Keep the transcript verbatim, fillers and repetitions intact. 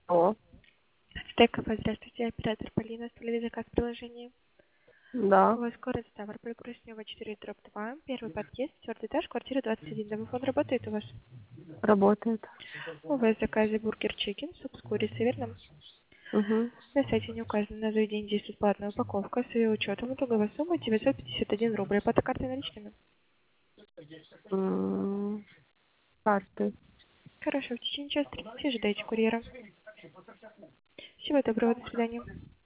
О, Стейковая, здравствуйте, оператор Полина, оставили заказ в приложении. У да, вас город Ставрополь, Грушнева, четыре, дробь два, первый подъезд, четвертый этаж, квартира двадцать один. Домофон работает у вас? работает. У вас в заказе бургер чикен, суп с курицей, верно? Угу. На сайте не указано, на заведение действует платная упаковка, с ее учетом итоговая сумма девятьсот пятьдесят один рубль. По карте наличными. М, Карты. Хорошо, в течение часа тридцати ожидайте курьера. Всего доброго, до свидания.